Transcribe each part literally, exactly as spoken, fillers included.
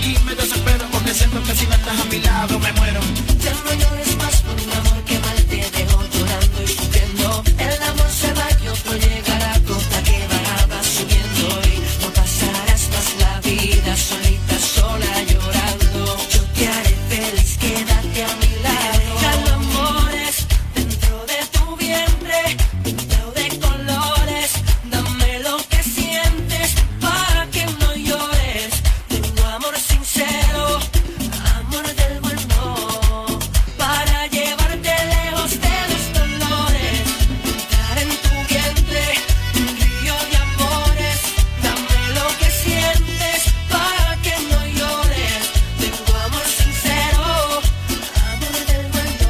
y me desespero porque siento que si no estás a mi lado me muero. Ya no llores más por un amor que mal te dejó llorando y sufriendo. El amor se va y otro llegará, gota que va subiendo y no pasarás más la vida solita, sola llorando. Yo te haré feliz, quédate a mi lado. Calambores dentro de tu vientre, pintado de colores. Dame lo que sientes para que no llores. Tengo amor sincero, amor del bueno, para llevarte lejos de los dolores. Entrar en tu vientre, un río de amores. Dame lo que sientes para que no llores. Tengo amor sincero, amor del bueno.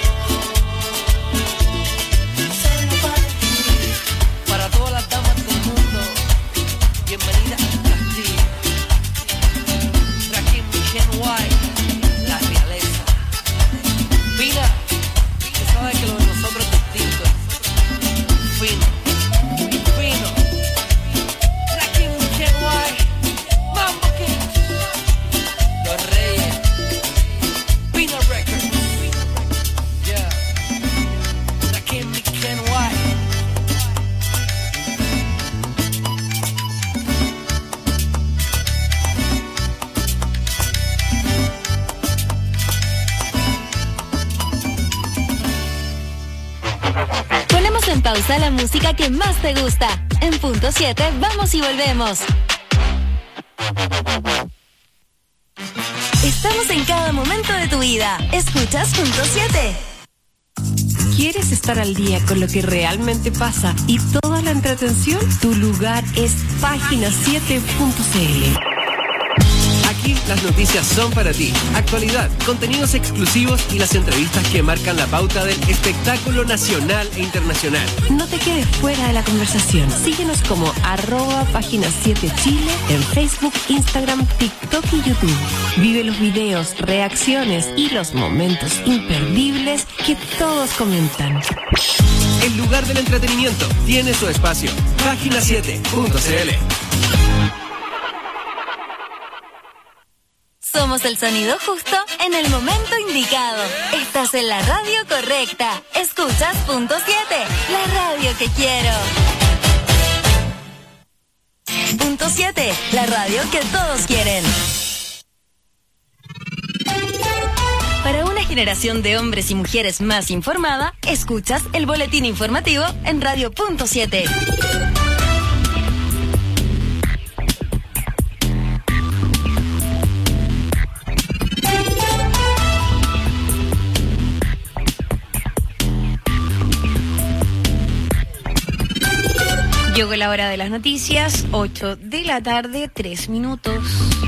Solo para ti, para todas las damas del mundo. Bienvenida al castillo. Rakim Kenway, la realeza. Mira, que sabes que lo de nosotros es distinto. Fino, fino. Rakim Kenway, Mambo Kings, Los Reyes, Pino Records. Yeah, Rakim Kenway. Ponemos en pausa la música que más te gusta. En punto siete, vamos y volvemos. Estamos en cada momento de tu vida. Escuchas punto siete. ¿Quieres estar al día con lo que realmente pasa y toda la entretención? Tu lugar es página siete punto c l. Aquí las noticias son para ti. Actualidad, contenidos exclusivos y las entrevistas que marcan la pauta del espectáculo nacional e internacional. No te quedes fuera de la conversación. Síguenos como arroba página siete Chile en Facebook, Instagram, TikTok y YouTube. Vive los videos, reacciones y los momentos imperdibles que todos comentan. El lugar del entretenimiento tiene su espacio. página siete punto c l. Somos el sonido justo en el momento indicado. Estás en la radio correcta. Escuchas punto siete, la radio que quiero. Punto siete, la radio que todos quieren. Para una generación de hombres y mujeres más informada, escuchas el boletín informativo en radio punto siete. Llegó la hora de las noticias, ocho de la tarde, tres minutos.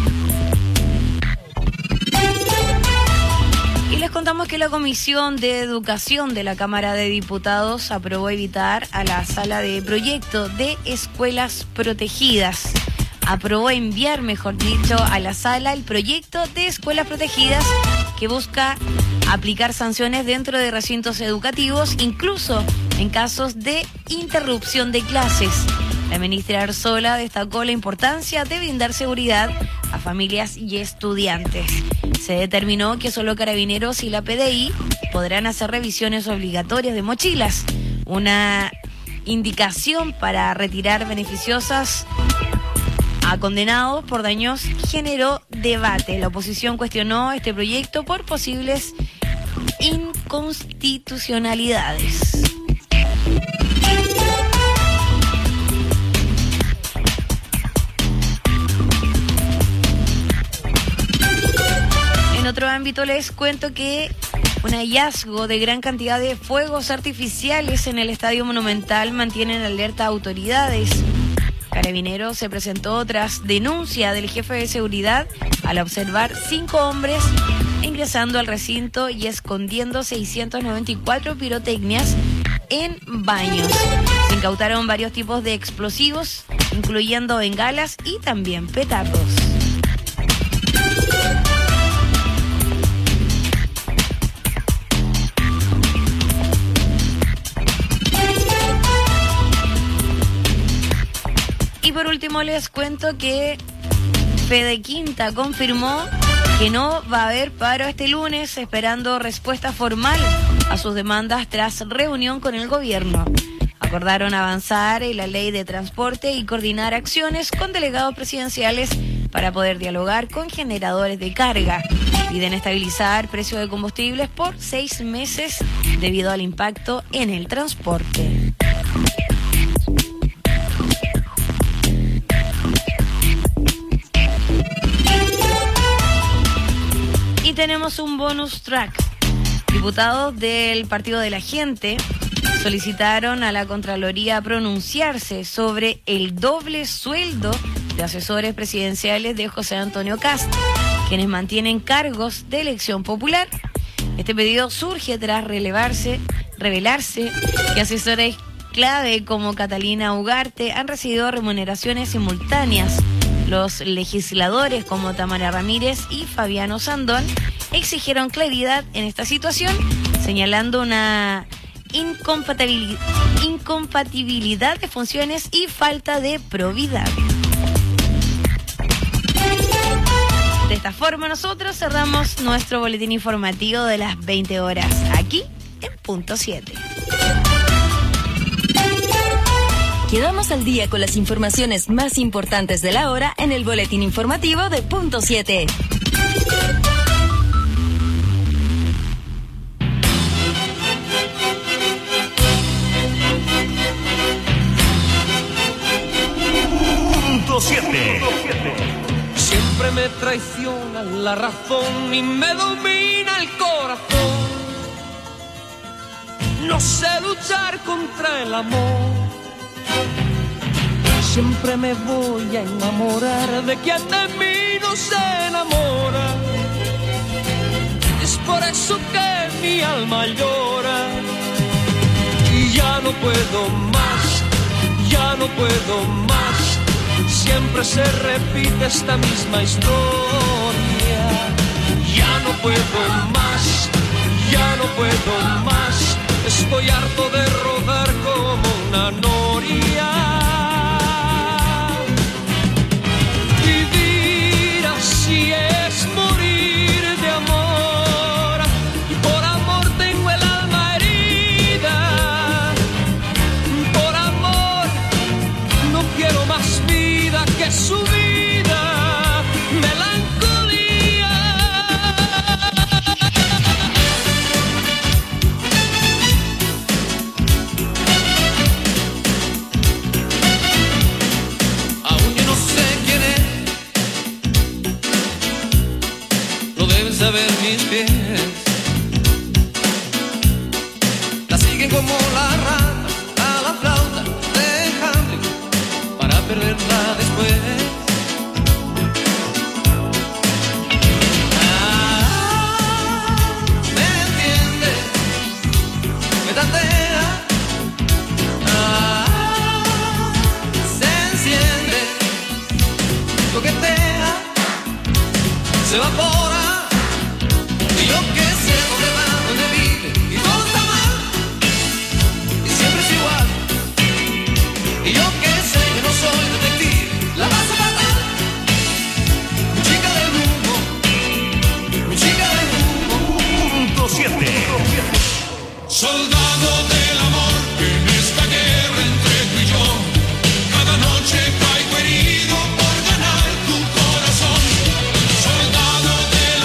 Y les contamos que la Comisión de Educación de la Cámara de Diputados aprobó evitar a la Sala de Proyecto de Escuelas Protegidas. Aprobó enviar, mejor dicho, a la Sala el proyecto de Escuelas Protegidas que busca aplicar sanciones dentro de recintos educativos, incluso en casos de interrupción de clases. La ministra Arzola destacó la importancia de brindar seguridad a familias y estudiantes. Se determinó que solo Carabineros y la P D I podrán hacer revisiones obligatorias de mochilas, una indicación para retirar beneficiosas a condenados por daños generó debate. La oposición cuestionó este proyecto por posibles inconstitucionalidades. En otro ámbito les cuento que un hallazgo de gran cantidad de fuegos artificiales en el Estadio Monumental mantienen alerta a autoridades. Carabineros se presentó tras denuncia del jefe de seguridad al observar cinco hombres ingresando al recinto y escondiendo seiscientas noventa y cuatro pirotecnias en baños. Se incautaron varios tipos de explosivos, incluyendo bengalas y también petardos. Y por último les cuento que Fede Quinta confirmó que no va a haber paro este lunes, esperando respuesta formal a sus demandas tras reunión con el gobierno. Acordaron avanzar en la ley de transporte y coordinar acciones con delegados presidenciales para poder dialogar con generadores de carga. Piden estabilizar precios de combustibles por seis meses debido al impacto en el transporte. Y tenemos un bonus track. Diputados del Partido de la Gente solicitaron a la Contraloría pronunciarse sobre el doble sueldo de asesores presidenciales de José Antonio Kast, quienes mantienen cargos de elección popular. Este pedido surge tras relevarse, revelarse que asesores clave como Catalina Ugarte han recibido remuneraciones simultáneas. Los legisladores como Tamara Ramírez y Fabiano Sandón exigieron claridad en esta situación, señalando una incompatibilidad, incompatibilidad de funciones y falta de probidad. De esta forma nosotros cerramos nuestro boletín informativo de las veinte horas, aquí en Punto siete. Quedamos al día con las informaciones más importantes de la hora en el boletín informativo de Punto siete. Punto siete. Siempre me traiciona la razón y me domina el corazón. No sé luchar contra el amor. Siempre me voy a enamorar de quien de mí no se enamora. Es por eso que mi alma llora. Y ya no puedo más, ya no puedo más. Siempre se repite esta misma historia. Ya no puedo más, ya no puedo más. Estoy harto de rodar como una noria. Vivir así es morir de amor. Y por amor tengo el alma herida. Por amor no quiero más vida que su vida. Melancolía. Aún yo no sé quién es, lo deben saber mis pies. La siguen como la rata a la flauta de Hamlet para perderla después. Ah, me entiende, me tantea. Ah, se enciende, coquetea, se evapora. Y yo que sé dónde va, dónde vive, y todo está mal, y siempre es igual. Y yo que sé que no soy detective, la paso fatal. Mi chica del humo, mi chica del humo. Punto siete. Soldado del amor, en esta guerra entre tú y yo, cada noche caigo herido por ganar tu corazón. Soldado del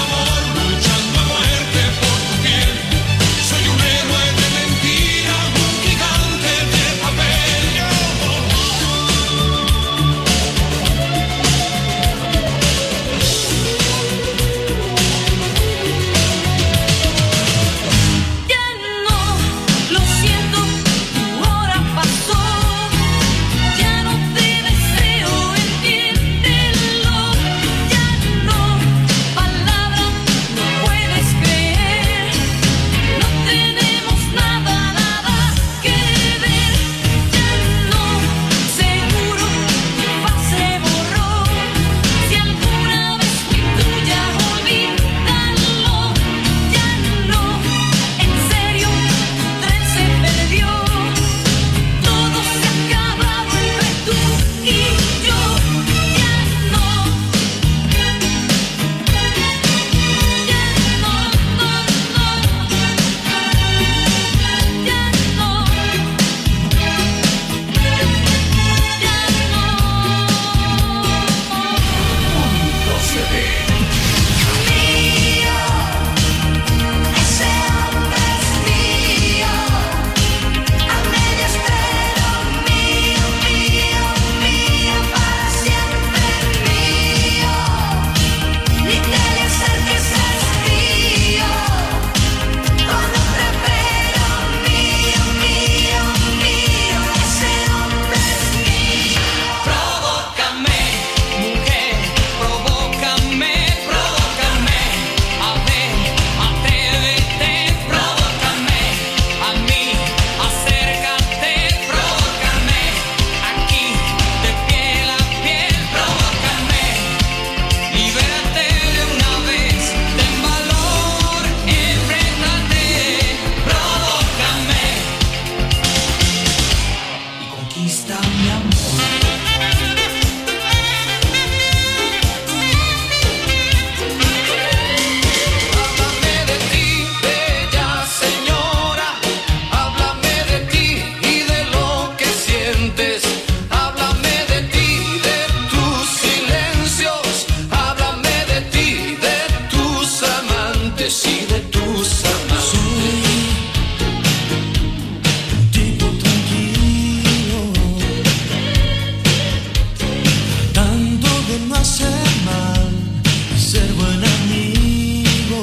buen amigo.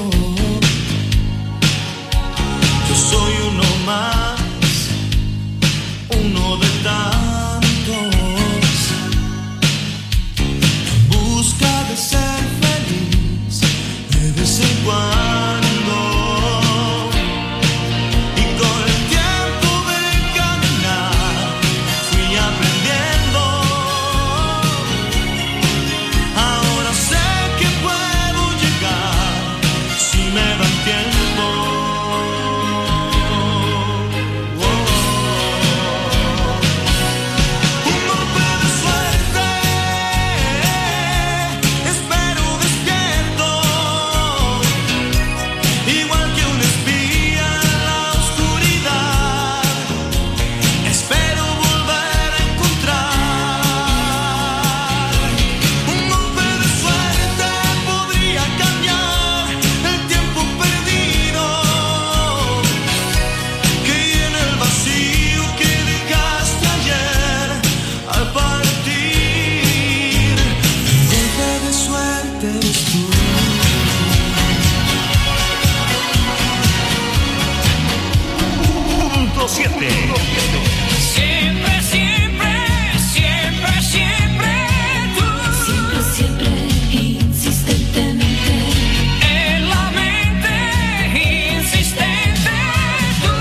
Yo soy uno más, uno de tantos, en busca de ser feliz de vez en cuando. Y con el tiempo de caminar fui aprendiendo. Ahora sé que puedo llegar si me dan tiempo. Un golpe de suerte, espero despierto, igual que un espía en la oscuridad. Espero volver a encontrar. Un golpe de suerte podría cambiar el tiempo perdido que llena el vacío que dejaste ayer al partir. Un golpe de suerte eres tú. Punto siete. Siempre, siempre, siempre, siempre tú. Siempre, siempre, insistentemente. En la mente insistente tú.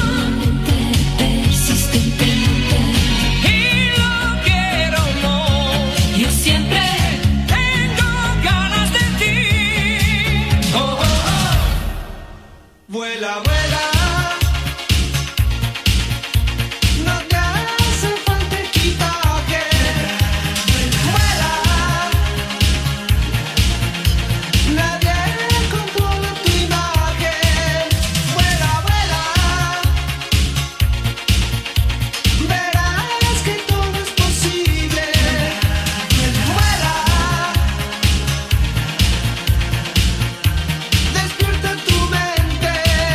Persistentemente. Y lo quiero no. Yo siempre Tengo ganas de ti. Oh, oh, oh. Vuela, vuela, no te hace falta equipaje. Vuela, nadie controla tu imagen. Vuela, vuela, verás que todo es posible. Vuela, despierta tu mente.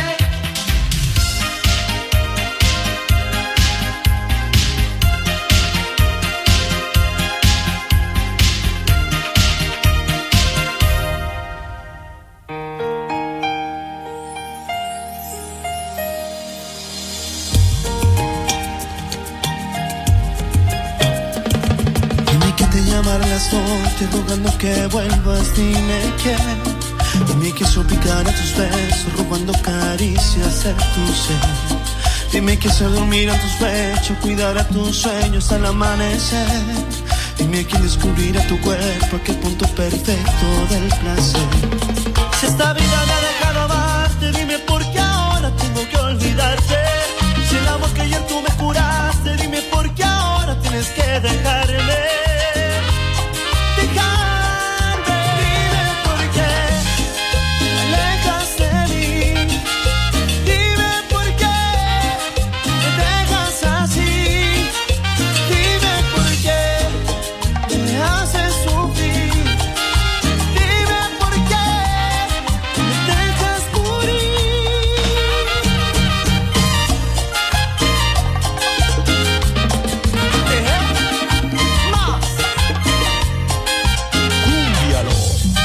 Dime que te llamarán las noches rogando que vuelvas, dime que. Dime que suplicar a tus besos, robando caricias de tu ser. Dime que hacer dormir a tus pechos, cuidar a tus sueños al amanecer. Dime que descubrirá tu cuerpo aquel punto perfecto del placer. Si esta vida me ha dejado amarte, dime por qué ahora tengo que olvidarte. Si el amor que ayer tú me curaste, dime por qué ahora tienes que dejarme. Dejarme, dime por qué te alejas de mí. Dime por qué me dejas así. Dime por qué me haces sufrir. Dime por qué me dejas morir. Eh, más. Cúmbialo.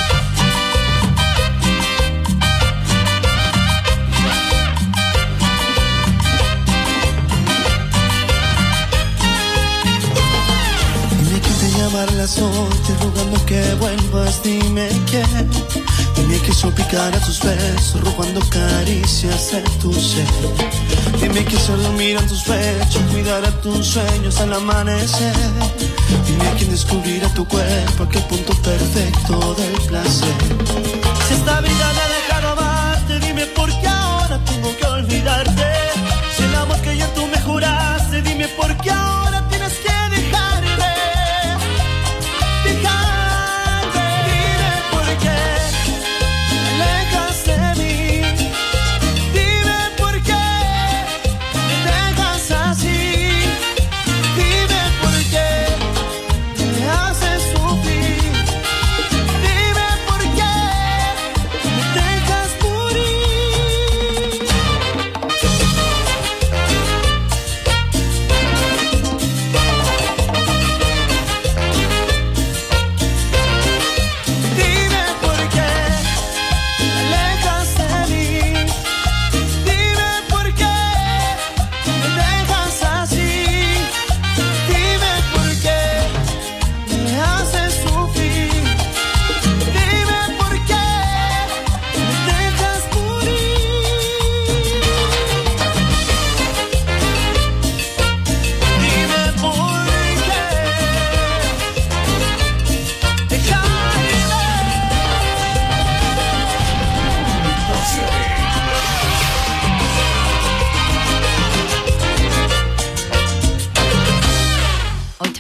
Dime que te llamarán las noches rogando que vuelvas, dime que. Dime que salpicar a tus besos, robando caricias de tu ser. Dime que hacer dormir a tus pechos, cuidar a tus sueños al amanecer. Dime que descubrirá tu cuerpo aquel punto perfecto del placer. Si esta vida me ha dejado amarte, dime por qué ahora tengo que olvidarte. Si el amor que ayer tú me juraste, dime por qué ahora tienes que dejarme. Dejarme, dime por qué te alejas de mí. Dime por qué me dejas así. Dime por qué me haces sufrir. Dime por qué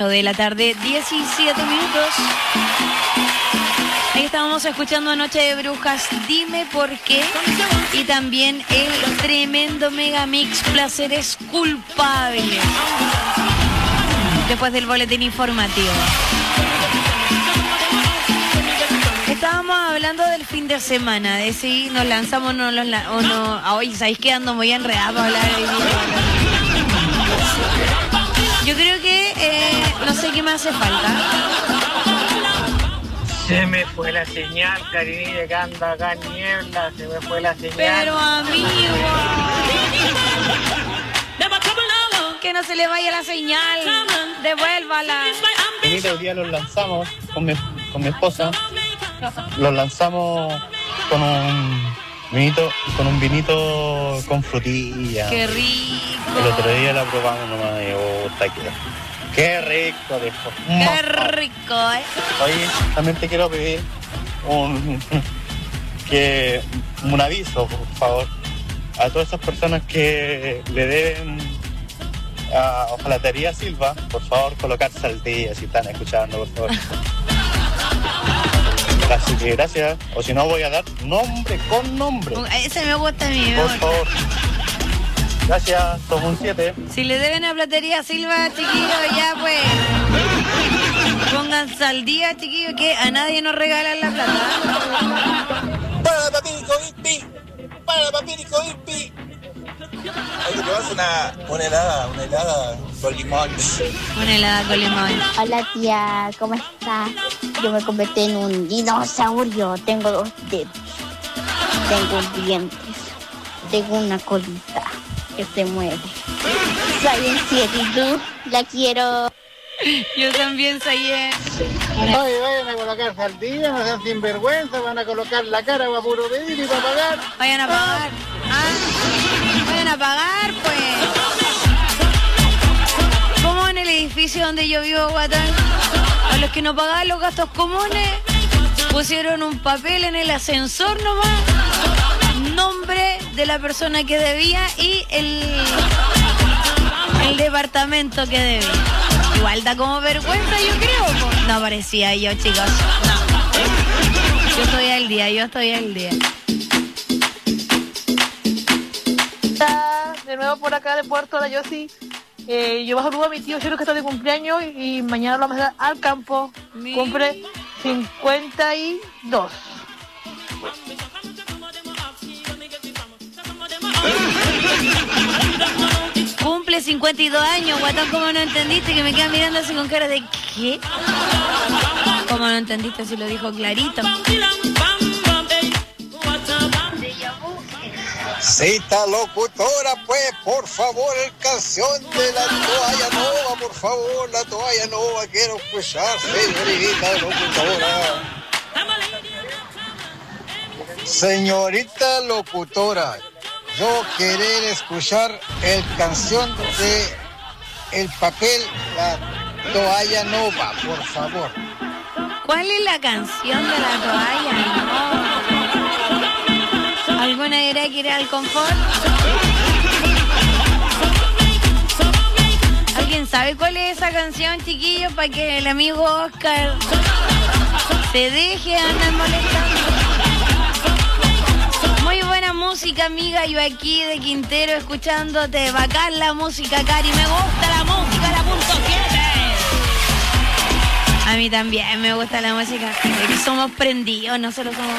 ocho de la tarde, diecisiete minutos. Ahí estábamos escuchando Noche de Brujas, Dime Por Qué. Y también el tremendo mega mix Placeres Culpables. Después del boletín informativo. Estábamos hablando del fin de semana, de si nos lanzamos no, los la- o no. Hoy, ¿sabéis que ando muy enredada para hablar hoy día? Yo creo que eh, no sé qué me hace falta. Se me fue la señal, cariño, que anda acá en niebla, se me fue la señal. Pero amigo, que no se le vaya la señal, devuélvala. Mira, hoy día los lanzamos con mi, con mi esposa. Los lanzamos con un vinito, con un vinito con frutilla. Qué rico. El otro día la probamos nomás y oh, está aquí. Qué rico, viejo. Qué rico, ¿eh? Oye, también te quiero pedir un, que, un aviso, por favor, a todas esas personas que le deben a Hojalatería Silva, por favor, colocarse al día si están escuchando, por favor. Así que gracias, o si no voy a dar nombre con nombre. Ese me gusta a mí, me Por gusta. favor. Gracias, somos un siete. Si le deben a Platería Silva, chiquillos, ya pues. Pónganse al día, chiquillos, que a nadie nos regalan la plata. Para papirico Ipi, para papirico Ipi. Hay que tomarse una, una helada, una helada con limón. Una helada con limón. Hola tía, ¿cómo estás? Yo me convertí en un dinosaurio. Tengo dos dedos. Tengo dientes. Tengo una colita que se mueve. Soy en siete y tú la quiero. Yo también soy en... Oye, vayan a colocarse al día, no sean sinvergüenza, van a colocar la cara para puro pedir y para pagar. Vayan a pagar. Ah, vayan a pagar, pues. Como en el edificio donde yo vivo, Guatán, a los que no pagaban los gastos comunes, pusieron un papel en el ascensor nomás, nombre de la persona que debía y el, el departamento que debía. Igual da como vergüenza, yo creo. Po. No aparecía yo, chicos. No. Yo estoy al día, yo estoy al día. De nuevo por acá de Puerto La Yossi. Eh, yo saludo a mi tío Chelo que está de cumpleaños y mañana lo vamos a dar al campo. Cumple cincuenta y dos. Cumple cincuenta y dos años, Guatán, ¿cómo no entendiste? Que me queda mirando así con cara de ¿qué? ¿Cómo no entendiste si lo dijo clarito? Cita locutora, pues, por favor, el canción de la toalla nova, por favor, la toalla nova, quiero escuchar, señorita locutora. Señorita locutora, yo querer escuchar el canción de El Papel, la toalla nova, por favor. ¿Cuál es la canción de la toalla? No. ¿Alguna idea que ir al confort? ¿Alguien sabe cuál es esa canción, chiquillos? Para que el amigo Oscar se deje andar molestando. Muy buena música, amiga. Yo aquí de Quintero escuchándote. Bacán la música, Cari. Me gusta la música, la punto siete. A mí también me gusta la música. Somos prendidos, nosotros somos...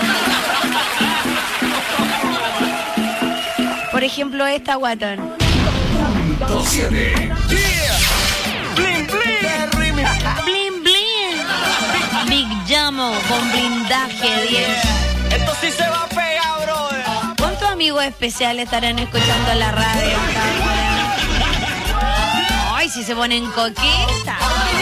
Por ejemplo, esta, Guatón. siete. Bling, bling. Bling, bling. Big Jamo con blindaje diez. Esto sí se va a pegar, brother. ¿Cuántos amigos especiales estarán escuchando la radio? Ay, si se ponen coquetas.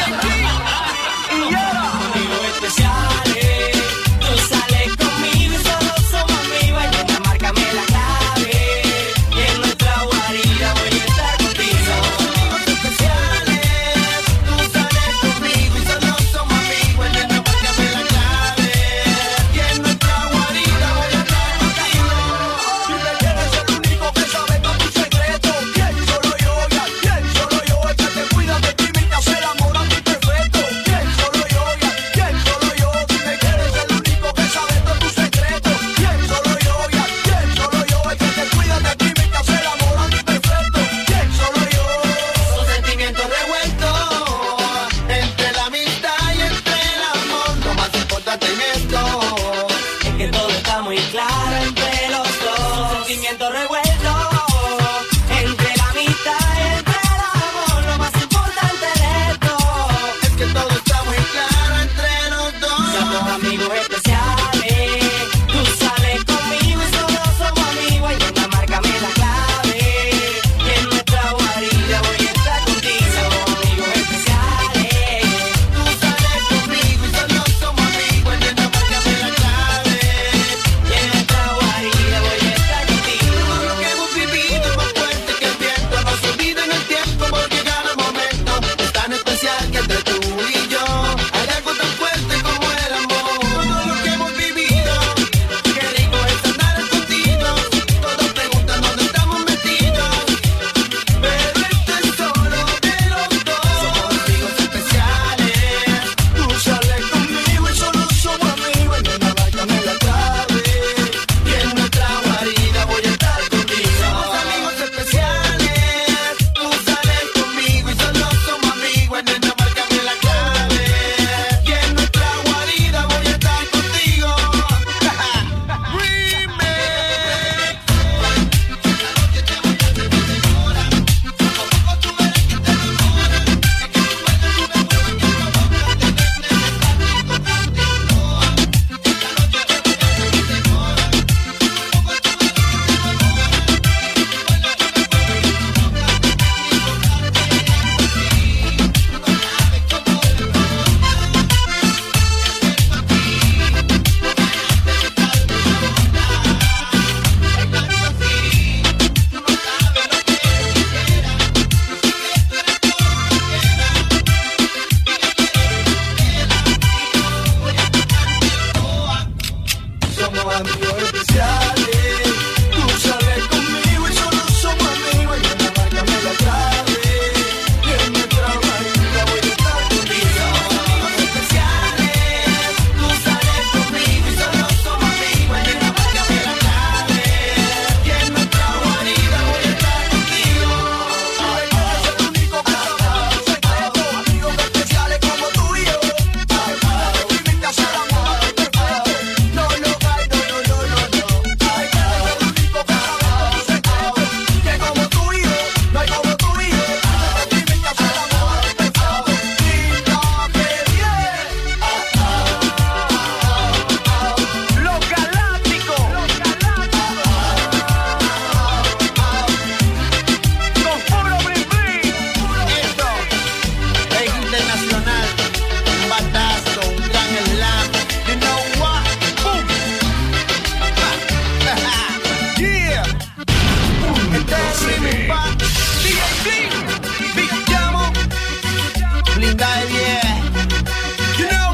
Amigos especiales, tú sales conmigo y solo somos amigos. Ayúdame, márcame la clave y en nuestra guarida voy a estar contigo. Amigos especiales, tú sales conmigo y solo somos amigos. Ayúdame, márcame la clave y en nuestra guarida voy a estar contigo. Si me quieres ser el único que sabe todo tu secreto, bien solo yo, bien solo yo, es que te cuida de ti, me hace el amor a ti perfecto. muy claro entre los dos. Sentimiento revuelto entre la mitad y entre el amor. Lo más importante de esto es que todo está muy claro entre los dos. Somos amigos especiales. Tú sales conmigo y solo somos amigos. Y una márcame la clave. Y en nuestra guarida voy a estar contigo. Somos amigos especiales. Tú sales conmigo y solo somos amigos. Y una márcame la clave. Y en nuestra guarida voy a estar contigo. Todo lo que hemos vivido es más fuerte que el viento. No se olvida en el tiempo porque cada momento es tan especial que entre tú y yo hay algo tan fuerte como el amor. Todo lo que hemos vivido, qué rico es andar escondidos. Todos preguntan dónde estamos metidos, pero esto es solo de los dos. Somos amigos especiales. Tú sales conmigo y solo somos amigos. Y una márcame la clave. Y en nuestra guarida voy a estar contigo. Somos amigos especiales. Tú sales conmigo y solo somos amigos. En una márcame la clave. Y en nuestra guarida voy a estar contigo. Somos amigos especiales. Tú sales conmigo y solo somos amigos. Y una márcame la clave. Y en nuestra guarida voy a estar contigo. Somos amigos especiales. Tú sales conmigo y solo somos amigos. Y una márcame la clave. Y en nuestra guarida voy a estar contigo. Ay, no es el único que somos secreto. Amigos especiales como tú y yo. Ay, para vivir te hacer amor perfecto. No, no, ay, no, no, no, no, no. Ay, no es el único que sabemos secreto. Que como tú y yo, no hay como tú y yo. Vivir te hacer amor perfecto. Linda, qué bien. Los Galácticos. Con puro bling bling. Esto es internacional. Un batazo, un gran slam. You know what? Boom. Yeah. Este es mi pa. D J Bling. Big Llamo. Blinda de diez. You know.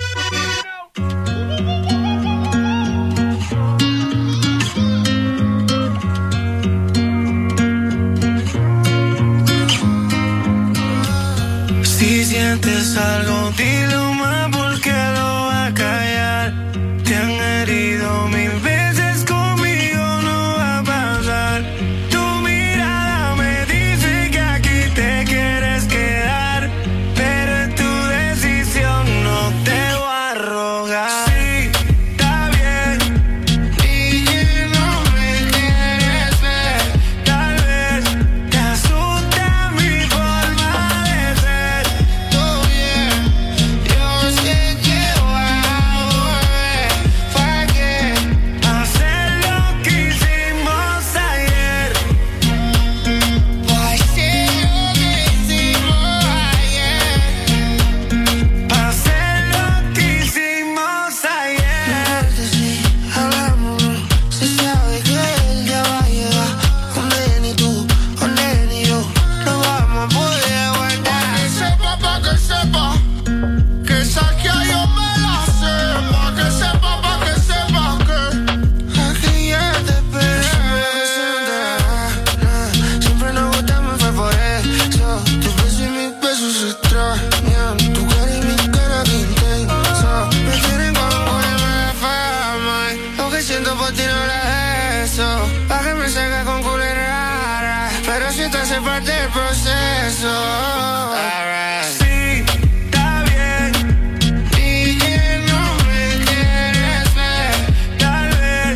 Si sientes algo, dilo más porque lo va a callar. Te han herido mil veces, conmigo no va a pasar. Tu mirada me dice que aquí te quieres quedar, pero es tu decisión, no te voy a rogar. Sí, está bien, y que no me quieres ver. Tal vez te asusta mi forma de ser. Todo bien, yo sé que voy a volver. ¿Para qué hacer lo que hicimos ayer? ¿Para hacer lo que hicimos ayer? ¿Para hacer lo que hicimos ayer? Sí, hablamos, se sabe que él ya va a llegar. Con él y tú, con él y yo, no vamos a poder aguantar. Pa' que sepa, pa' que sepa, que saque yo me la sé. Pa' que sepa, pa' que sepa que aquí ya te esperé. Siempre nos gustamos, fue por eso. Tu beso y mis besos se extrañan. Tu cara y mi cara que intensa. Me tienen con ponerme la fama. Lo que siento por ti no era eso. Pa' que me salga con culera rara. Pero si te hace parte del proceso. Sí, está bien. Y que no me quieres ver. Tal vez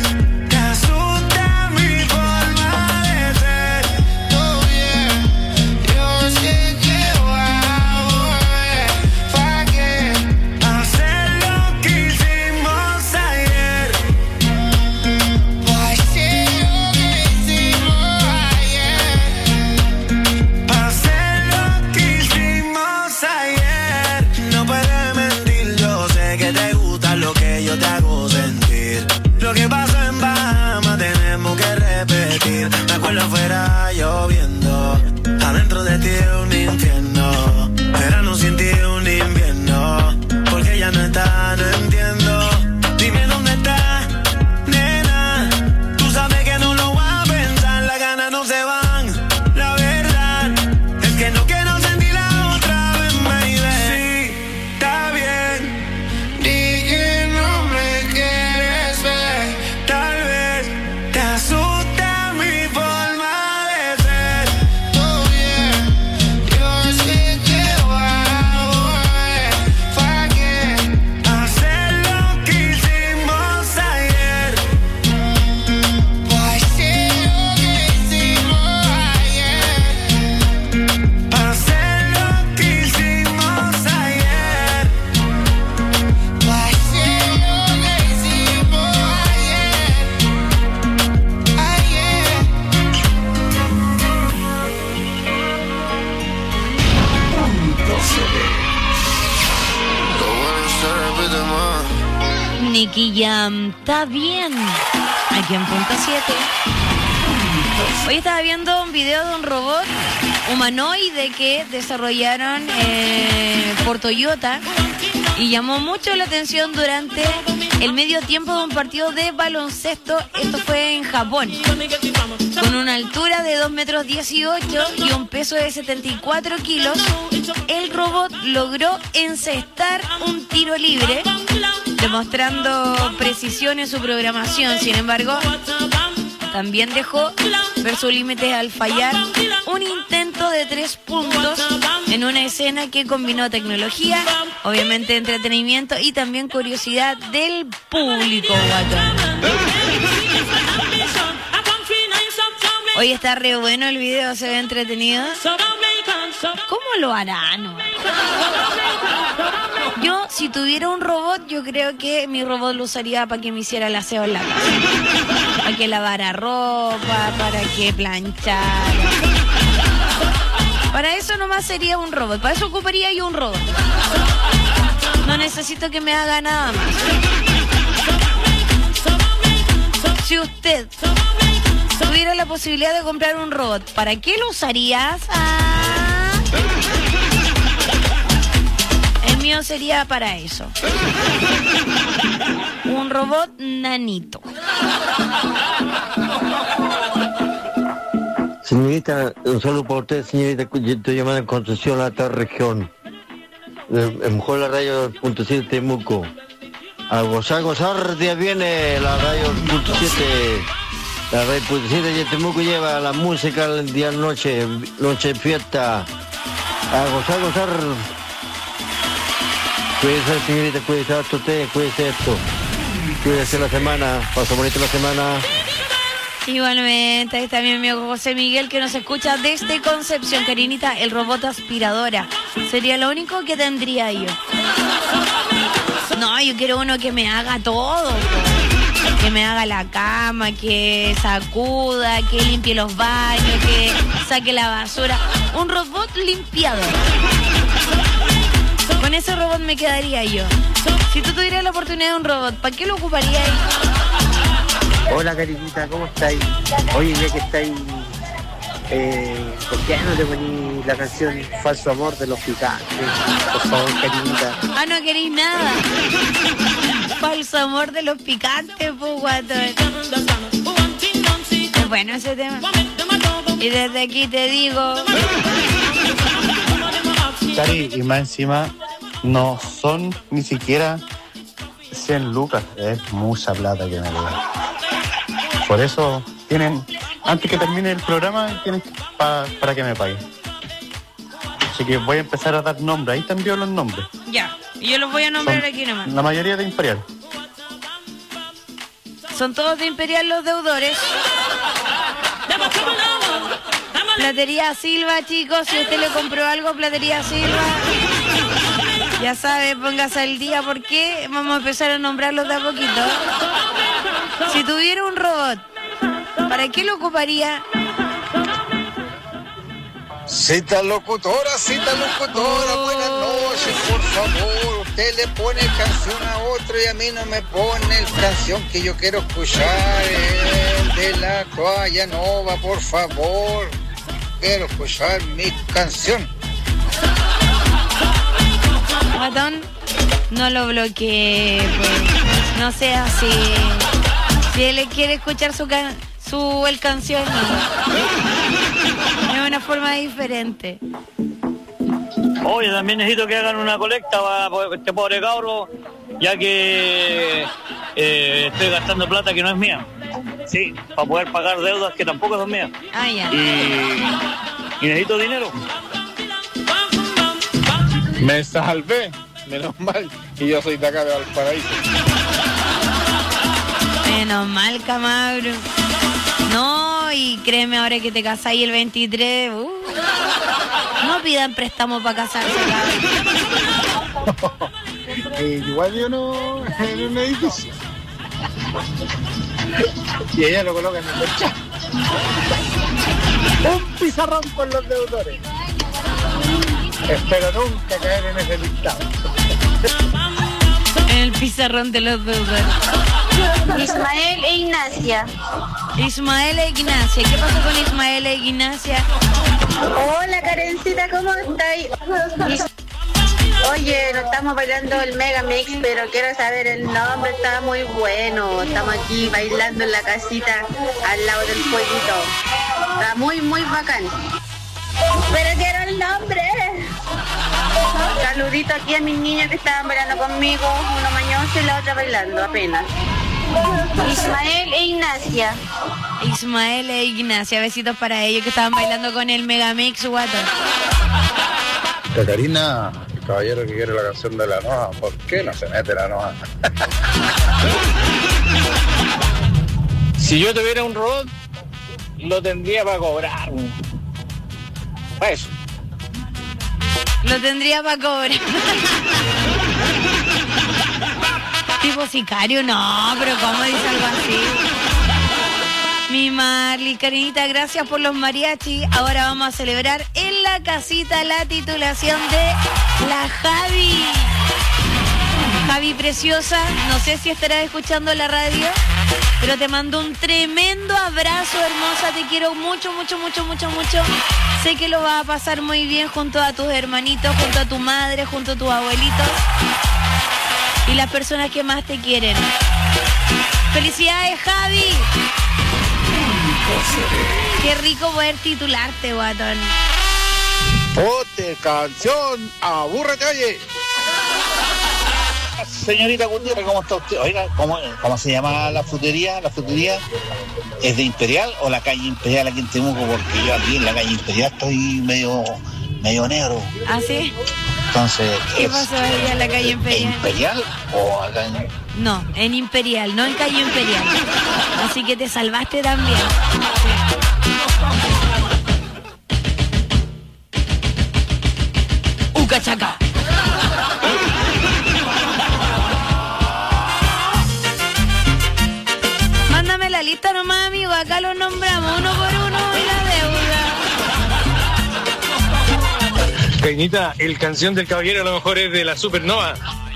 Quillamta bien. Aquí en punto siete. Hoy estaba viendo un video de un robot humanoide que desarrollaron eh, por Toyota y llamó mucho la atención durante el medio tiempo de un partido de baloncesto. Esto fue en Japón. Con una altura de dos metros dieciocho y un peso de setenta y cuatro kilos, el robot logró encestar un tiro libre, demostrando precisión en su programación. Sin embargo, también dejó ver sus límites al fallar un intento de tres puntos en una escena que combinó tecnología, obviamente entretenimiento y también curiosidad del público, guatón. Hoy está re bueno el video, se ve entretenido. ¿Cómo lo harán? Yo, si tuviera un robot, yo creo que mi robot lo usaría para que me hiciera el aseo en la casa. Para que lavara ropa, para que planchara. Para eso nomás sería un robot. Para eso ocuparía yo un robot. No necesito que me haga nada más. Si usted tuviera la posibilidad de comprar un robot, ¿para qué lo usarías? Ah. El mío sería para eso. Un robot nanito. Señorita, un saludo para usted, señorita. Yo estoy llamando en concesión a esta región. Eh, mejor la radio punto siete Temuco. A gozar, gozar, día viene la radio punto siete. La radio punto siete de Temuco lleva la música el día noche, noche de fiesta. A gozar, gozar. Cuídese, señorita, cuídese hasta usted, cuídese esto. Cuídese la semana, paso bonito la semana. Igualmente, ahí está mi amigo José Miguel que nos escucha desde Concepción. Karinita, el robot aspiradora. Sería lo único que tendría yo. No, yo quiero uno que me haga todo. Que me haga la cama, que sacuda, que limpie los baños, que saque la basura. Un robot limpiador. Con ese robot me quedaría yo. Si tú tuvieras la oportunidad de un robot, ¿para qué lo ocuparías? Hola, Karinita, ¿cómo estáis? Oye, ya que estáis, eh, ¿por qué no te ponís la canción Falso Amor de los Picantes? Por favor, Karinita. Ah, no queréis nada. Falso Amor de los Picantes, pues, guatón. Es bueno ese tema. Y desde aquí te digo... Cari, y más encima, no son ni siquiera cien lucas. Es mucha plata que me da. Por eso tienen, antes que termine el programa, tienen pa, para que me paguen. Así que voy a empezar a dar nombres. Ahí te envío los nombres. Ya, y yo los voy a nombrar Son aquí nomás. La mayoría de Imperial. Son todos de Imperial los deudores. Platería Silva, chicos, si usted le compró algo, Platería Silva, ya sabe, póngase al día porque vamos a empezar a nombrarlos de a poquito. Si tuviera un robot, ¿para qué lo ocuparía? Cita locutora, cita locutora, buenas noches, por favor. Usted le pone canción a otro y a mí no me pone la canción que yo quiero escuchar, el de la toalla nova, por favor. Quiero escuchar mi canción. Matón, no lo bloquee, pues. No sea así. Si él quiere escuchar su can su el canción, no. Es una forma diferente. Oye, también necesito que hagan una colecta para este pobre cabro, ya que eh, estoy gastando plata que no es mía. Sí, para poder pagar deudas que tampoco son mías. Ah, ya. Y, y necesito dinero. Me salvé, menos mal, y yo soy de acá de Valparaíso. Menos mal, Camagro. No, y créeme, ahora que te casáis el veintitrés, uh, no pidan préstamo para casarse, cabrón. eh, igual yo no en un edificio. Y ella lo coloca en el chat. Un pizarrón con los deudores. Espero nunca caer en ese listado. En el pizarrón de los deudores. Ismael e Ignacia. Ismael e Ignacia. ¿Qué pasó con Ismael e Ignacia? Hola, Karencita, ¿cómo estáis? Is- Oye, nos estamos bailando el Mega Mix, pero quiero saber el nombre, está muy bueno. Estamos aquí bailando en la casita al lado del fueguito. Está muy, muy bacán. Pero quiero el nombre. Saludito aquí a mis niños que estaban bailando conmigo, uno mañoso y la otra bailando apenas. Ismael e Ignacia. Ismael e Ignacia, besitos para ellos que estaban bailando con el Megamix, guato. Catarina, el caballero que quiere la canción de la Noa, ¿por qué no se mete la Noa? Si yo tuviera un robot, lo tendría para cobrar. Para eso. Lo tendría para cobrar. Tipo sicario, no, pero ¿cómo dice algo así? Mi Marly, Karinita, gracias por los mariachis. Ahora vamos a celebrar en la casita la titulación de la Javi. Javi preciosa, no sé si estarás escuchando la radio, pero te mando un tremendo abrazo, hermosa. Te quiero mucho, mucho, mucho, mucho, mucho. Sé que lo vas a pasar muy bien junto a tus hermanitos, junto a tu madre, junto a tus abuelitos y las personas que más te quieren. ¡Felicidades, Javi! Qué rico poder titularte, guatón. Ponte canción, abúrrete, oye. Señorita Gutiérrez, ¿cómo está usted? Oiga, ¿cómo, ¿cómo se llama la frutería? ¿La frutería es de Imperial o la calle Imperial aquí en Temuco? Porque yo aquí en la calle Imperial estoy medio, medio negro. ¿Ah, sí? Entonces, ¿qué pasó ahí en la calle Imperial? ¿Imperial o acá en...? No, en Imperial, no en calle Imperial. Así que te salvaste también. Uca chaca. Mándame la lista nomás, amigo. Acá los nombramos uno por uno y la deuda. Cainita, el canción del caballero a lo mejor es de la Supernova.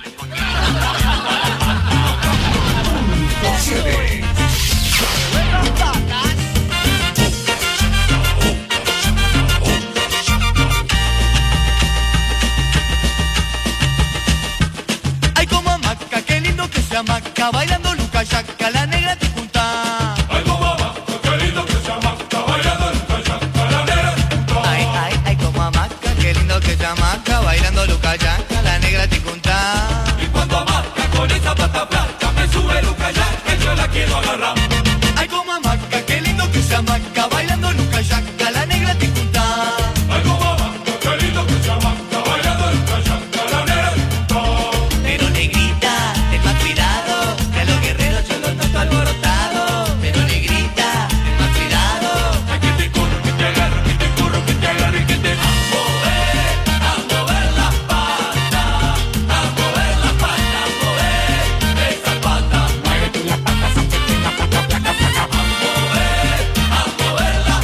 Ay, como hamaca, qué lindo que se hamaca, bailando Luca Yaca, la negra te junta. Ay, como hamaca, qué lindo que se hamaca, bailando Luca Yaca, la negra te junta. Ay, ay, ay, como hamaca, qué lindo que se hamaca, bailando Luca Yaca, la negra te junta. Y cuando hamaca con esa pata plata, me sube Luca Yaca, yo la quiero agarrar. Ay, como hamaca, qué lindo que se hamaca, bailando Luca Yaca, la negra te junta. Ay, como hamaca, qué lindo que se hamaca, bailando Luca Yaca, la negra te junta. Pero negrita, ten más cuidado, que a los guerreros yo los noto alborotados. Pero negrita, ten más cuidado, ay, que te corro, que te agarro, que te corro, que te agarro y que te... A mover, a mover las patas, a mover las patas, a mover esas patas. Mueve tú las patas, aunque tenga patas, placa, placa. A mover, a mover las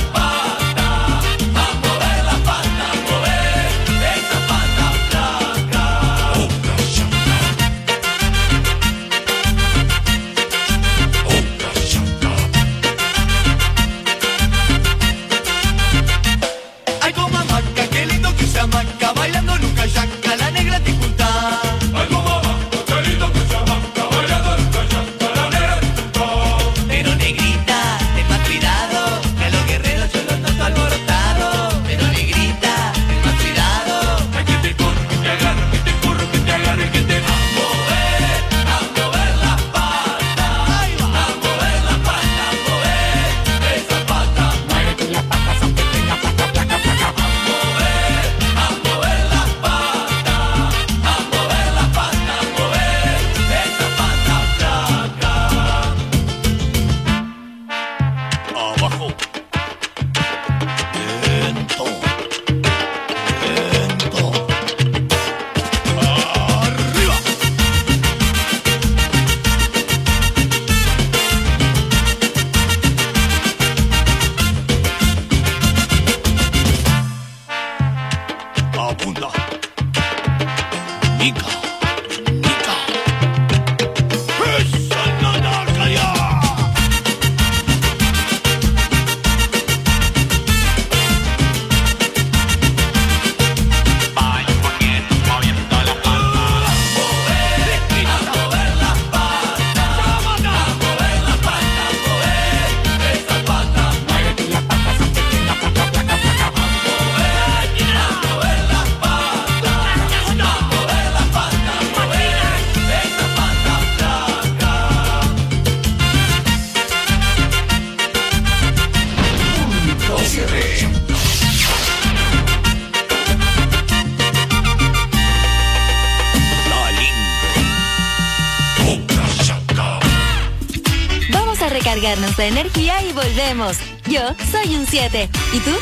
llenarnos de energía y volvemos. Yo soy un siete. ¿Y tú?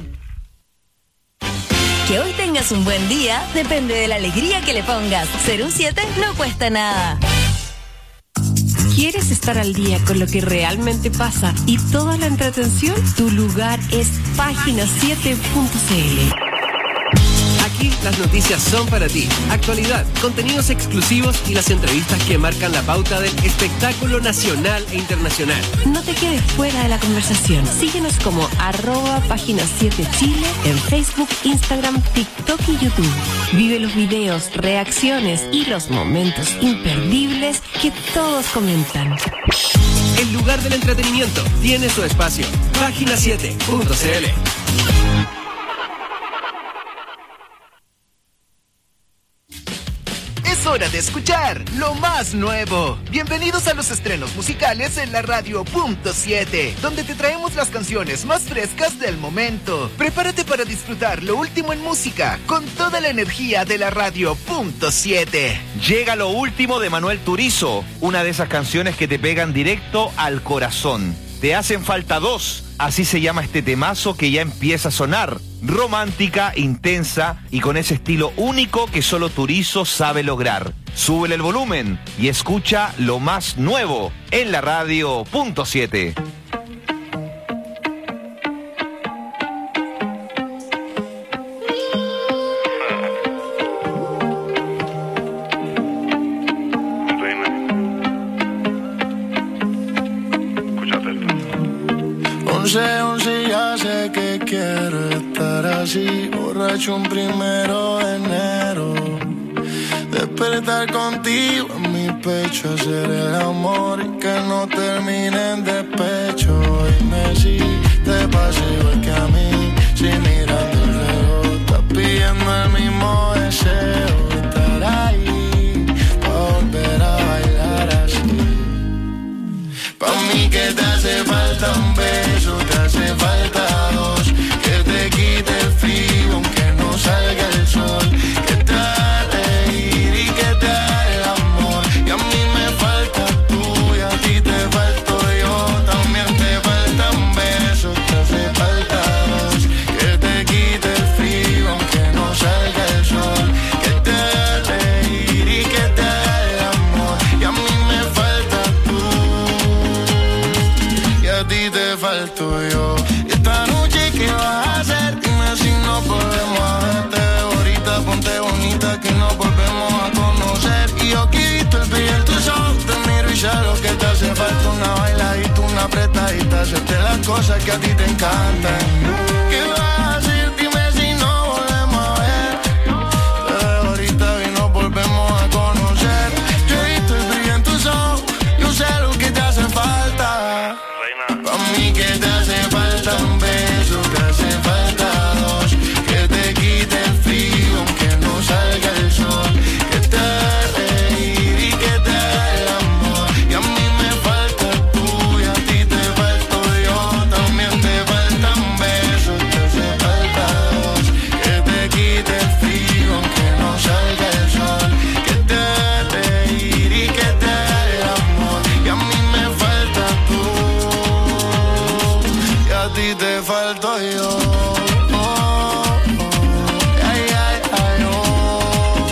Que hoy tengas un buen día depende de la alegría que le pongas. Ser un siete no cuesta nada. ¿Quieres estar al día con lo que realmente pasa y toda la entretención? Tu lugar es página siete punto c l. Aquí las noticias son para ti. Actualidad, contenidos exclusivos y las entrevistas que marcan la pauta del espectáculo nacional e internacional. No te quedes fuera de la conversación. Síguenos como arroba página siete Chile en Facebook, Instagram, TikTok y YouTube. Vive los videos, reacciones y los momentos imperdibles que todos comentan. El lugar del entretenimiento tiene su espacio. página siete punto c l. Es hora de escuchar lo más nuevo. Bienvenidos a los estrenos musicales en la radio punto siete, donde te traemos las canciones más frescas del momento. Prepárate para disfrutar lo último en música con toda la energía de la radio punto siete. Llega lo último de Manuel Turizo, una de esas canciones que te pegan directo al corazón. Te hacen falta dos, así se llama este temazo que ya empieza a sonar. Romántica, intensa y con ese estilo único que solo Turizo sabe lograr. Súbele el volumen y escucha lo más nuevo en la radio punto siete. Once, once, ya sé que quiero estar así, borracho un primero de enero. Despertar contigo en mi pecho, hacer el amor y que no termine en despecho. Dime si te pasa igual que a mí, si mirando el reloj estás pidiendo el mismo deseo. Estar ahí, pa' volver a bailar así. Pa' mí que te hace falta un beso, te hace falta dos, que te quite el frío aunque no salga el sol, que te haga reír y que te haga el amor. Y a mí me falta tú y a ti te falto yo, también te falta un beso, te hace falta dos, que te quite el frío aunque no salga el sol, que te haga reír y que te haga el amor. Y a mí me falta tú y a ti te falto yo. Y esta noche ¿qué vas a hacer? Dime si no podemos a verte. Ahorita ponte bonita que nos volvemos a conocer. Y yo quito el brillo en tus ojos, te miro y sé lo que te hace falta. Una bailadita, una apretadita, hacerte las cosas que a ti te encantan. ¿Qué vas a hacer? Dime si no volvemos a ver. Te dejo ahorita y nos volvemos a conocer. Yo he visto el brillo en tus ojos, yo sé lo que te hace falta. Pa' mí que te hace falta un beso, te hace falta dos, que te quite el frío aunque no salga el sol, que te haga reír y que te haga el amor. Y a mí me falta tú y a ti te falto yo, también te falta un beso, te hace falta dos, que te quite el frío aunque no salga el sol, que te haga reír y que te haga el amor. Y a mí me falta tú y a ti te falto yo. Oh, oh. Ay, ay, ay, oh.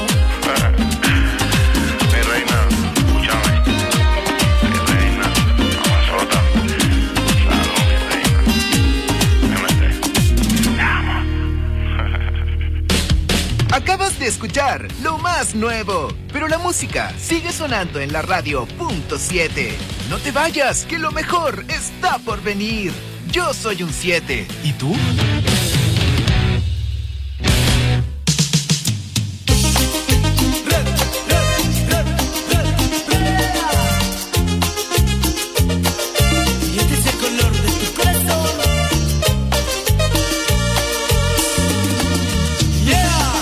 Mi reina, escúchame. Mi reina, mamazota. Salud, mi reina. Vémete. Te amo. Acabas de escuchar lo más nuevo, pero la música sigue sonando en la radio punto siete. No te vayas, que lo mejor está por venir. Yo soy un siete. ¿Y tú? Y este es el color de tu corazón. Yeah.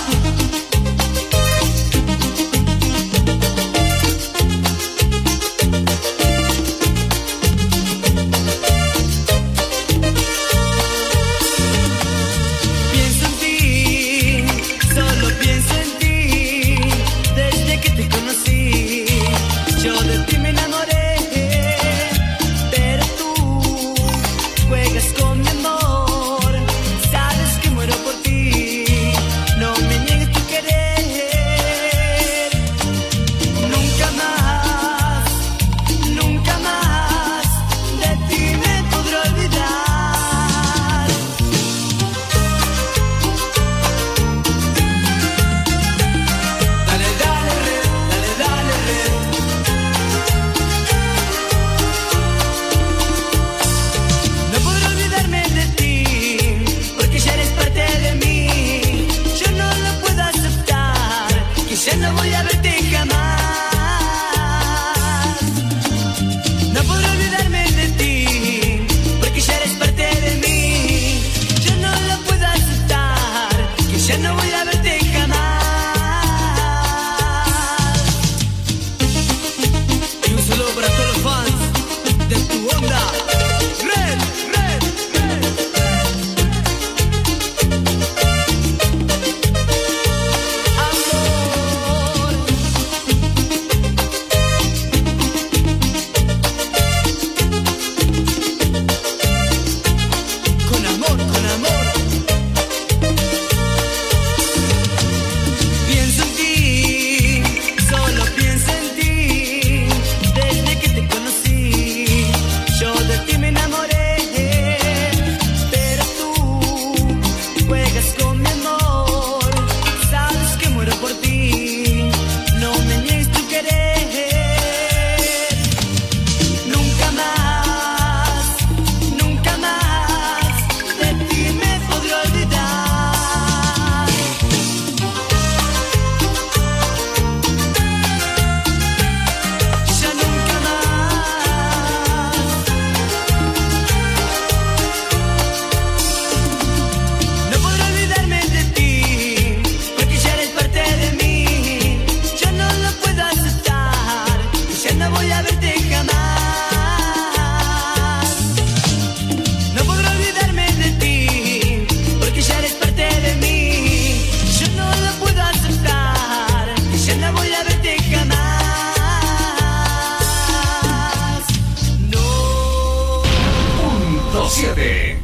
siete.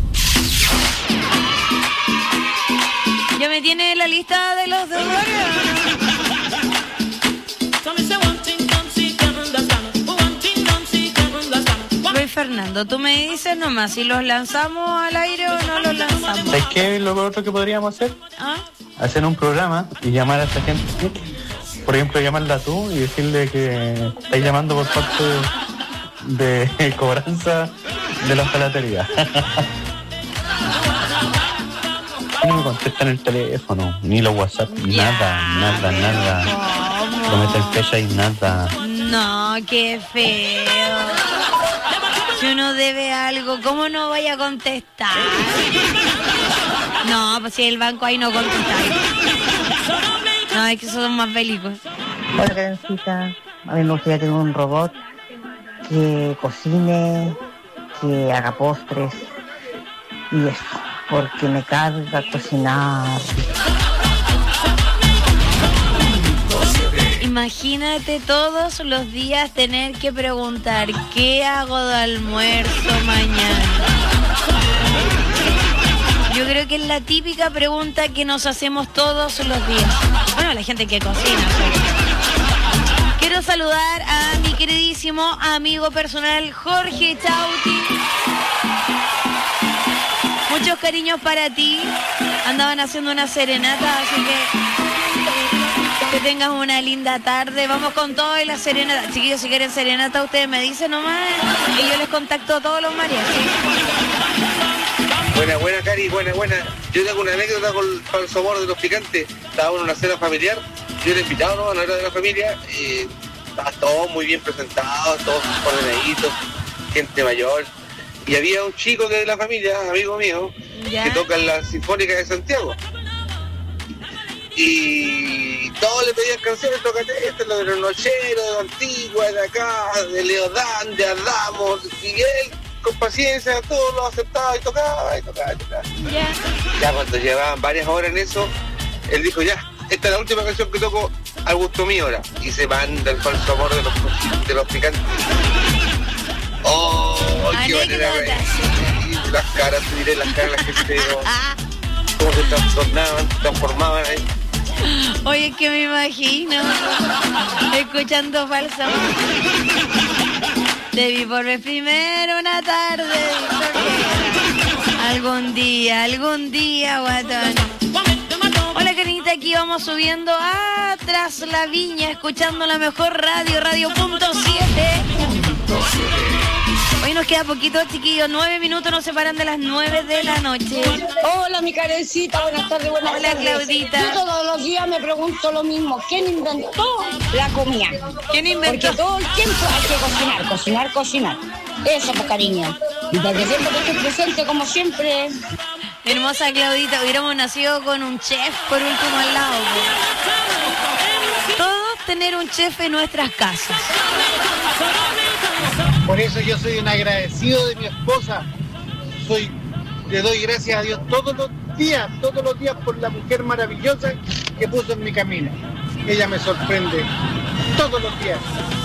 ¿Ya me tiene la lista de los deudores? Luis Fernando, tú me dices nomás si los lanzamos al aire o no los lanzamos. ¿Sabes qué es lo otro que podríamos hacer? ¿Ah? Hacer un programa y llamar a esa gente. Por ejemplo, llamarla tú y decirle que estáis llamando por parte de, de cobranza de la salatería. No me contestan el teléfono, ni los WhatsApp, Ya. nada, nada, nada. No meten fecha y nada. No, qué feo. Si uno debe algo, ¿cómo no vaya a contestar? No, pues si el banco ahí no contesta. No, es que son más bélicos. Hola, Karencita. A mí me gustaría tener un robot que cocine, que haga postres y eso, porque me carga cocinar. Imagínate todos los días tener que preguntar ¿qué hago de almuerzo mañana? Yo creo que es la típica pregunta que nos hacemos todos los días. Bueno, la gente que cocina. ¿sí? Quiero saludar a mi queridísimo amigo personal Jorge Chauti. Muchos cariños para ti. Andaban haciendo una serenata, así que que tengas una linda tarde. Vamos con todo y la serenata. Chiquillos, si quieren serenata, ustedes me dicen nomás y yo les contacto a todos los mariachis. Buena, buena, Cari, buena, buena. Yo tengo una anécdota con el falso amor de los picantes. Estaba en una cena familiar, yo era invitado, ¿no? No era de la familia, y estaba todo muy bien presentado, todos ordenaditos, gente mayor. Y había un chico que de la familia, amigo mío, ¿Ya? que toca en la Sinfónica de Santiago. Y todos le pedían canciones, tócate este, lo de los nocheros, de Antigua, de acá, de Leodán, de Adamo, y él con paciencia todos lo aceptaba y tocaba y tocaba y tocaba. Ya. Ya cuando llevaban varias horas en eso, él dijo ya, esta es la última canción que toco al gusto mío ahora. Y se manda el falso amor de los, de los picantes. Oh, qué manera de las caras, te diré las caras de la gente, ¿no? Cómo se trastornaban, transformaban ahí. Oye, es que me imagino escuchando falso amor. Te vi por vez primero una tarde. Algún día, algún día, guatón. Hola, Canita, aquí vamos subiendo a Tras la Viña, escuchando la mejor radio, radio punto siete. Hoy nos queda poquito, chiquillos. Nueve minutos nos separan de las nueve de la noche. Hola, mi Karencita. Buenas tardes, buenas Hola, tardes. Claudita. Yo todos los días me pregunto lo mismo. ¿Quién inventó la comida? ¿Quién inventó? Porque todo el tiempo hay que cocinar, cocinar, cocinar. Eso, pues, cariño. Y porque siempre que estoy presente, como siempre. Hermosa Claudita, hubiéramos nacido con un chef por último al lado. Todos tener un chef en nuestras casas. Por eso yo soy un agradecido de mi esposa. Soy, le doy gracias a Dios todos los días, todos los días por la mujer maravillosa que puso en mi camino. Ella me sorprende todos los días.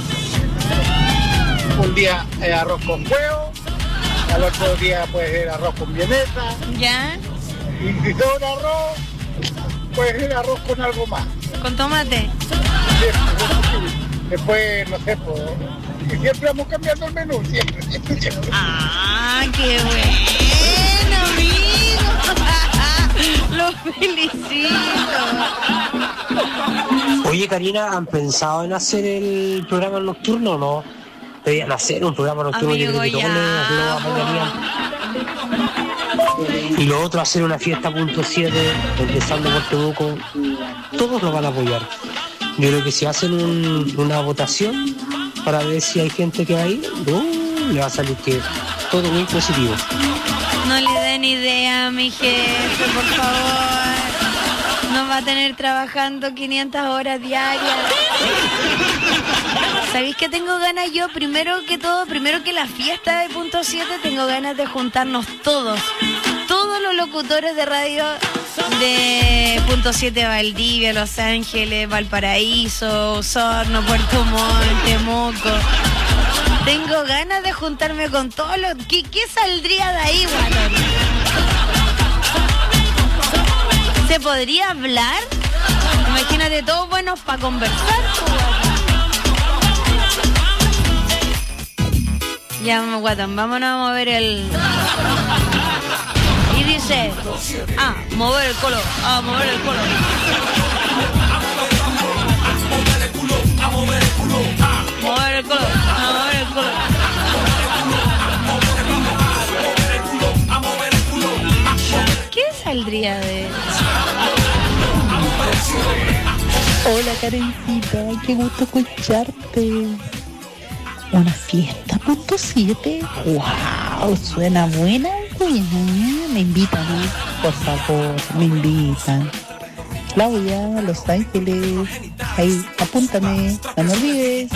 Un día eh, arroz con huevo, al otro día puede ser arroz con vienesa. ¿Ya? Y si sobra arroz, puede ser arroz con algo más. ¿Con tomate? Después, no sé, pues, y siempre vamos cambiando el menú, siempre, siempre, siempre. Ah, qué bueno, amigo. Lo felicito. Oye, Karina, ¿han pensado en hacer el programa nocturno o no? Debían hacer un programa nocturno. Amigo, que ya. Y lo otro, hacer una fiesta punto siete, empezando por Temuco. Todos lo van a apoyar. Yo creo que si hacen un, una votación para ver si hay gente que va a ir, uh, le va a salir que todo muy positivo. No le den idea a mi jefe, por favor. Nos va a tener trabajando quinientas horas diarias. ¿Sabéis que tengo ganas yo? Primero que todo, primero que la fiesta de punto siete, tengo ganas de juntarnos todos. Todos los locutores de radio de punto siete, Valdivia, Los Ángeles, Valparaíso, Osorno, Puerto Montt, Temuco. Tengo ganas de juntarme con todos los... ¿Qué, qué saldría de ahí, guatón? ¿Se podría hablar? Imagínate, todos buenos para conversar, guatón. Ya, guatón, vámonos a mover el... Y dice... Ah, mover el colo, ah, mover el colo. Mover el culo, a mover el culo. ¿Qué saldría de eso? Hola Karencita, qué gusto escucharte. Una fiesta punto siete. Wow, suena buena, buena. Me invitan, ¿eh? Por favor, me invitan. Claudia, Los Ángeles. Ahí, apúntame, no me olvides.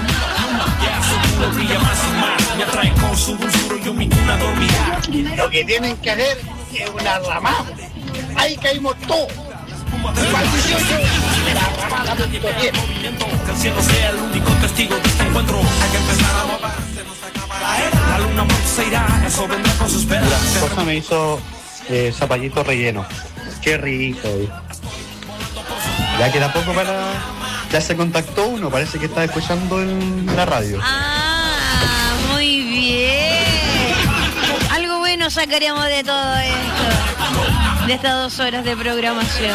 Lo que tienen que hacer es una ramada. Ahí caímos todos. Maldición de la ramada punto diez. Que el cielo sea el único testigo de este encuentro. Hay que empezar a moverse, no se acaba la era. La luna pronto se irá, eso vendrá con sus penas. La esposa me hizo eh, zapallito relleno. Qué rico. Ya queda poco para... Ya se contactó uno, parece que está escuchando en la radio. Ah, muy bien. Algo bueno sacaríamos de todo esto. De estas dos horas de programación.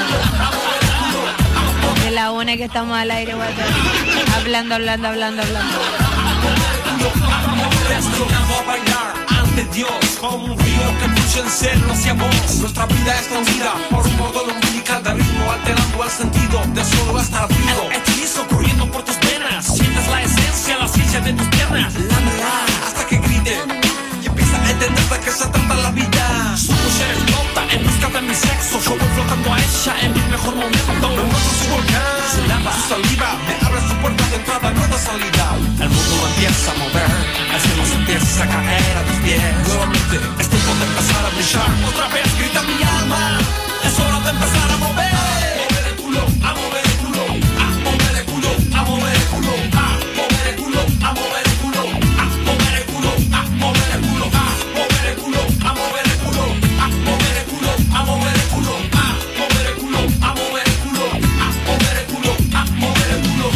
De la una que estamos al aire, guatón. Hablando, hablando, hablando, hablando. Destinado a bailar ante Dios, como un río que fluye en celo hacia vos. Nuestra vida es movida por un cordón umbilical de ritmo, alterando el sentido de solo estar vivo. El hechizo corriendo por tus venas, sientes la esencia, la ciencia de tus piernas. Lámela hasta que grite y empieza a entender de qué se trata la vida. Su mujer explota en busca de mi sexo. Yo voy flotando a ella en mi mejor momento. Me muestro su volcán, se lava su saliva, me abre su puerta de entrada, no de salida. El mundo empieza a mover, el cielo se empieza a caer a tus pies. Nuevamente es tiempo de empezar a brillar. Otra vez grita mi alma, es hora de empezar a mover. Mover el culo, a mover el culo, a mover el culo, a mover el culo, a mover el culo, a mover el culo, a mover el culo, a mover el culo, a mover el culo, a mover el culo, a mover el culo, a mover el culo, a mover el culo, a mover el culo, a mover el culo, a mover el culo.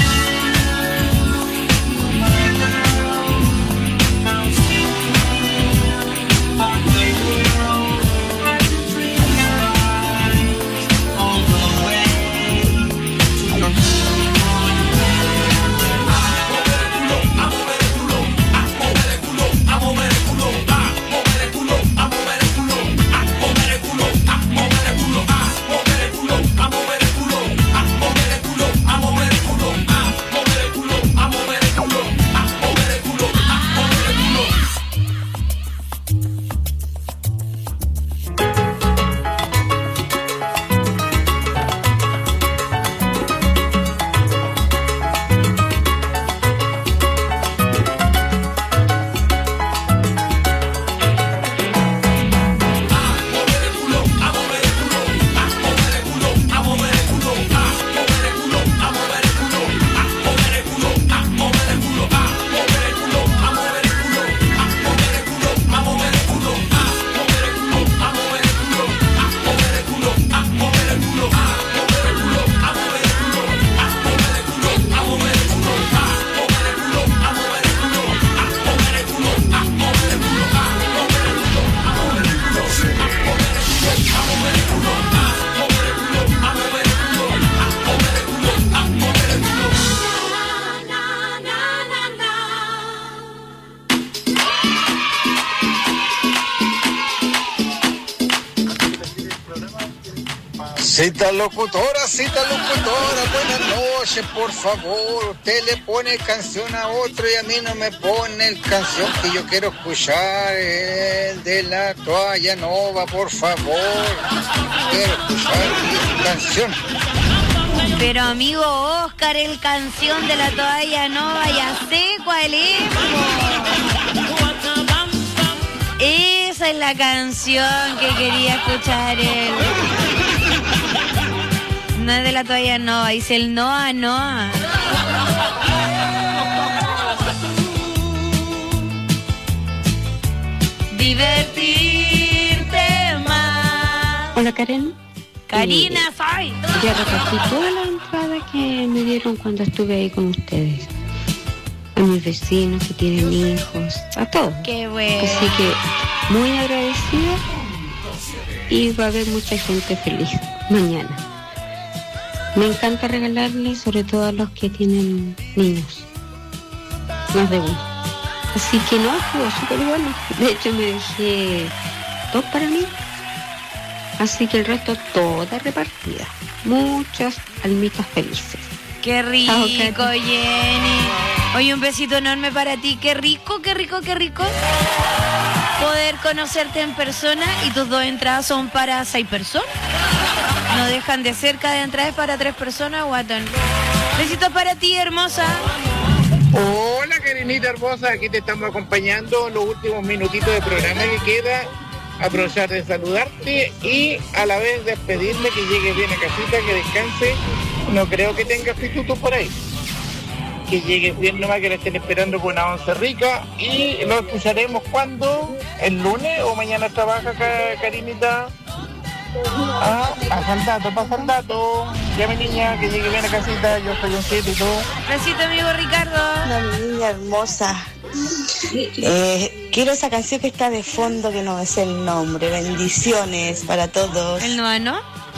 Cita locutora, cita locutora, buenas noches, por favor. Usted le pone canción a otro y a mí no me pone el canción que yo quiero escuchar, el de la toalla nova, por favor. Quiero escuchar mi canción. Pero amigo Oscar, el canción de la toalla nova, ya sé cuál es. Esa es la canción que quería escuchar él. No es de la toalla Nova, dice el Noa Noa. divertirte más. Hola Karen. Karina, Eh, soy. Ya recogí toda la entrada que me dieron cuando estuve ahí con ustedes. A mis vecinos que tienen hijos, a todos. Qué bueno. Así que muy agradecida y va a haber mucha gente feliz mañana. Me encanta regalarles, sobre todo a los que tienen niños, más de uno. Así que no, estuvo súper bueno. De hecho me dejé dos para mí. Así que el resto toda repartida. Muchas almitas felices. Qué rico, Chao, Katy. Jenny. Oye, un besito enorme para ti. Qué rico, qué rico, qué rico poder conocerte en persona. Y tus dos entradas son para seis personas. No dejan de ser, cada entrada es para tres personas, guatón. Besitos para ti, hermosa. Hola, Karinita hermosa, aquí te estamos acompañando en los últimos minutitos de programa que queda. Aprovechar de saludarte y a la vez despedirme, que llegue bien a casita, que descanse. No creo que tengas pituto por ahí. Que llegues bien nomás, que la estén esperando con una once rica. Y lo escucharemos cuando, el lunes o mañana trabaja, Karinita. Ah, pasa el dato, pasa el dato. Ya mi niña, que llegue bien a casita, yo soy un siete y todo. Besito, amigo Ricardo. Hola, mi niña hermosa. Eh, quiero esa canción que está de fondo, que no me sé el nombre. Bendiciones para todos. ¿El Noano?